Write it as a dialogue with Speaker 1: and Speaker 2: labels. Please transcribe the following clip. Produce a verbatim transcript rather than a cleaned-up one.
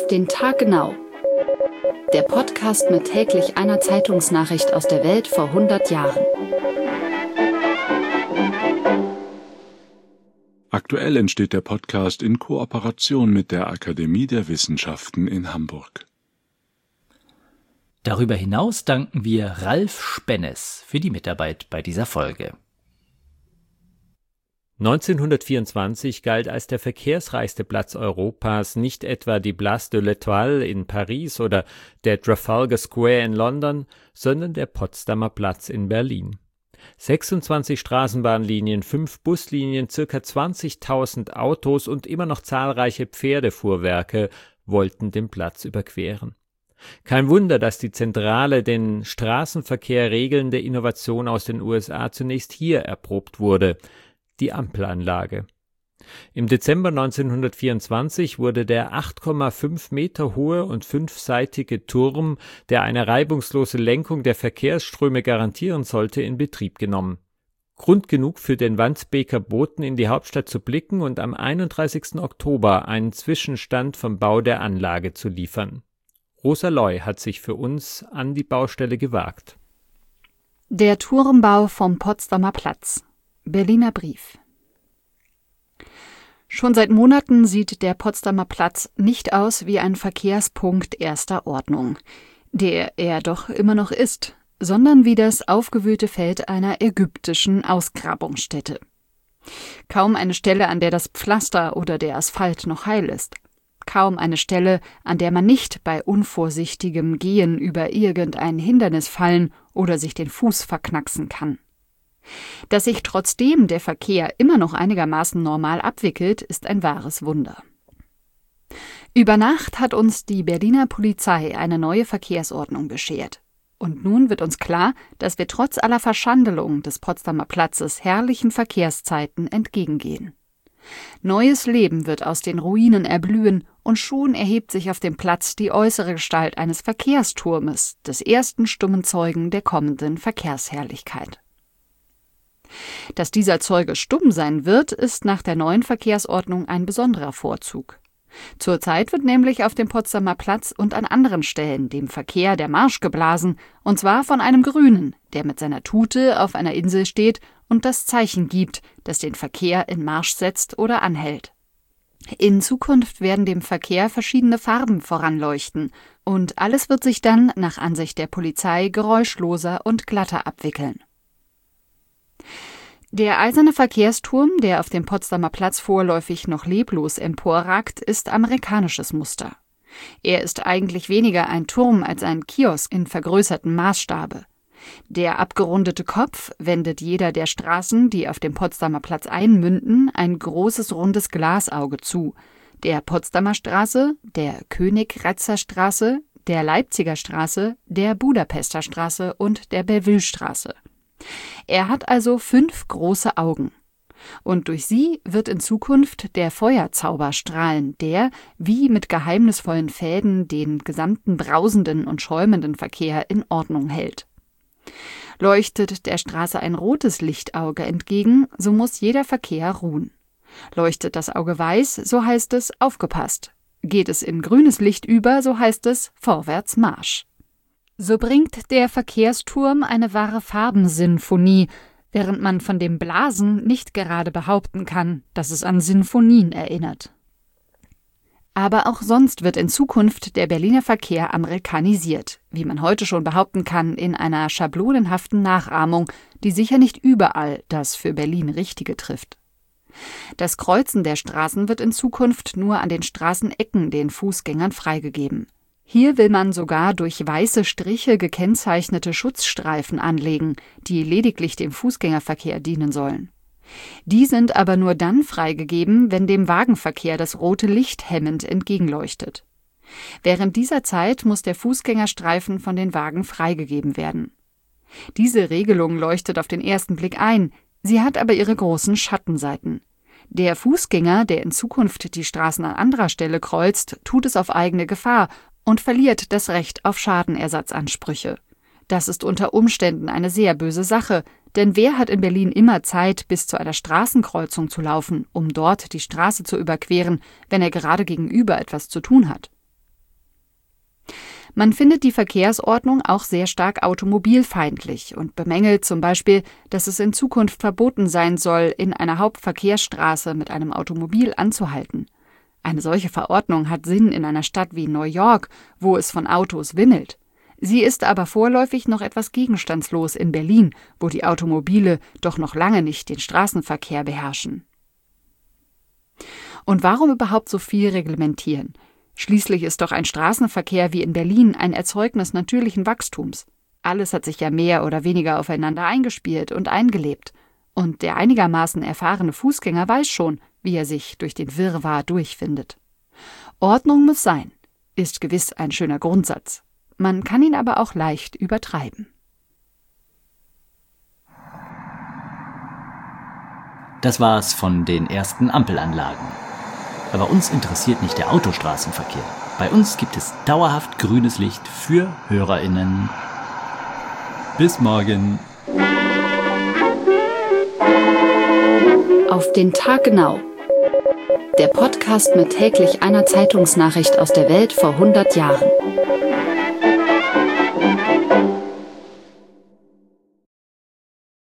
Speaker 1: Auf den Tag genau. Der Podcast mit täglich einer Zeitungsnachricht aus der Welt vor hundert Jahren.
Speaker 2: Aktuell entsteht der Podcast in Kooperation mit der Akademie der Wissenschaften in Hamburg.
Speaker 3: Darüber hinaus danken wir Ralf Spennes für die Mitarbeit bei dieser Folge.
Speaker 4: neunzehnhundertvierundzwanzig galt als der verkehrsreichste Platz Europas nicht etwa die Place de l'Étoile in Paris oder der Trafalgar Square in London, sondern der Potsdamer Platz in Berlin. sechsundzwanzig Straßenbahnlinien, fünf Buslinien, ca. zwanzigtausend Autos und immer noch zahlreiche Pferdefuhrwerke wollten den Platz überqueren. Kein Wunder, dass die zentrale, den Straßenverkehr regelnde Innovation aus den U S A zunächst hier erprobt wurde: die Ampelanlage. Im Dezember neunzehnhundertvierundzwanzig wurde der acht Komma fünf Meter hohe und fünfseitige Turm, der eine reibungslose Lenkung der Verkehrsströme garantieren sollte, in Betrieb genommen. Grund genug für den Wandsbeker Boten, in die Hauptstadt zu blicken und am einunddreißigsten Oktober einen Zwischenstand vom Bau der Anlage zu liefern. Rosa Loy hat sich für uns an die Baustelle gewagt.
Speaker 1: Der Turmbau vom Potsdamer Platz. Berliner Brief. Schon seit Monaten sieht der Potsdamer Platz nicht aus wie ein Verkehrspunkt erster Ordnung, der er doch immer noch ist, sondern wie das aufgewühlte Feld einer ägyptischen Ausgrabungsstätte. Kaum eine Stelle, an der das Pflaster oder der Asphalt noch heil ist. Kaum eine Stelle, an der man nicht bei unvorsichtigem Gehen über irgendein Hindernis fallen oder sich den Fuß verknacksen kann. Dass sich trotzdem der Verkehr immer noch einigermaßen normal abwickelt, ist ein wahres Wunder. Über Nacht hat uns die Berliner Polizei eine neue Verkehrsordnung beschert. Und nun wird uns klar, dass wir trotz aller Verschandelung des Potsdamer Platzes herrlichen Verkehrszeiten entgegengehen. Neues Leben wird aus den Ruinen erblühen und schon erhebt sich auf dem Platz die äußere Gestalt eines Verkehrsturmes, des ersten stummen Zeugen der kommenden Verkehrsherrlichkeit. Dass dieser Zeuge stumm sein wird, ist nach der neuen Verkehrsordnung ein besonderer Vorzug. Zurzeit wird nämlich auf dem Potsdamer Platz und an anderen Stellen dem Verkehr der Marsch geblasen, und zwar von einem Grünen, der mit seiner Tute auf einer Insel steht und das Zeichen gibt, das den Verkehr in Marsch setzt oder anhält. In Zukunft werden dem Verkehr verschiedene Farben voranleuchten und alles wird sich dann nach Ansicht der Polizei geräuschloser und glatter abwickeln. Der eiserne Verkehrsturm, der auf dem Potsdamer Platz vorläufig noch leblos emporragt, ist amerikanisches Muster. Er ist eigentlich weniger ein Turm als ein Kiosk in vergrößertem Maßstabe. Der abgerundete Kopf wendet jeder der Straßen, die auf dem Potsdamer Platz einmünden, ein großes rundes Glasauge zu: der Potsdamer Straße, der König-Ratzer Straße, der Leipziger Straße, der Budapester Straße und der Bellevue-Straße. Er hat also fünf große Augen. Und durch sie wird in Zukunft der Feuerzauber strahlen, der, wie mit geheimnisvollen Fäden, den gesamten brausenden und schäumenden Verkehr in Ordnung hält. Leuchtet der Straße ein rotes Lichtauge entgegen, so muss jeder Verkehr ruhen. Leuchtet das Auge weiß, so heißt es aufgepasst. Geht es in grünes Licht über, so heißt es vorwärts Marsch. So bringt der Verkehrsturm eine wahre Farbensinfonie, während man von dem Blasen nicht gerade behaupten kann, dass es an Sinfonien erinnert. Aber auch sonst wird in Zukunft der Berliner Verkehr amerikanisiert, wie man heute schon behaupten kann, in einer schablonenhaften Nachahmung, die sicher nicht überall das für Berlin Richtige trifft. Das Kreuzen der Straßen wird in Zukunft nur an den Straßenecken den Fußgängern freigegeben. Hier will man sogar durch weiße Striche gekennzeichnete Schutzstreifen anlegen, die lediglich dem Fußgängerverkehr dienen sollen. Die sind aber nur dann freigegeben, wenn dem Wagenverkehr das rote Licht hemmend entgegenleuchtet. Während dieser Zeit muss der Fußgängerstreifen von den Wagen freigegeben werden. Diese Regelung leuchtet auf den ersten Blick ein, sie hat aber ihre großen Schattenseiten. Der Fußgänger, der in Zukunft die Straßen an anderer Stelle kreuzt, tut es auf eigene Gefahr und verliert das Recht auf Schadenersatzansprüche. Das ist unter Umständen eine sehr böse Sache, denn wer hat in Berlin immer Zeit, bis zu einer Straßenkreuzung zu laufen, um dort die Straße zu überqueren, wenn er gerade gegenüber etwas zu tun hat? Man findet die Verkehrsordnung auch sehr stark automobilfeindlich und bemängelt zum Beispiel, dass es in Zukunft verboten sein soll, in einer Hauptverkehrsstraße mit einem Automobil anzuhalten. Eine solche Verordnung hat Sinn in einer Stadt wie New York, wo es von Autos wimmelt. Sie ist aber vorläufig noch etwas gegenstandslos in Berlin, wo die Automobile doch noch lange nicht den Straßenverkehr beherrschen. Und warum überhaupt so viel reglementieren? Schließlich ist doch ein Straßenverkehr wie in Berlin ein Erzeugnis natürlichen Wachstums. Alles hat sich ja mehr oder weniger aufeinander eingespielt und eingelebt. Und der einigermaßen erfahrene Fußgänger weiß schon, wie er sich durch den Wirrwarr durchfindet. Ordnung muss sein, ist gewiss ein schöner Grundsatz. Man kann ihn aber auch leicht übertreiben.
Speaker 3: Das war's von den ersten Ampelanlagen. Aber uns interessiert nicht der Autostraßenverkehr. Bei uns gibt es dauerhaft grünes Licht für HörerInnen. Bis morgen.
Speaker 1: Auf den Tag genau. Der Podcast mit täglich einer Zeitungsnachricht aus der Welt vor hundert Jahren.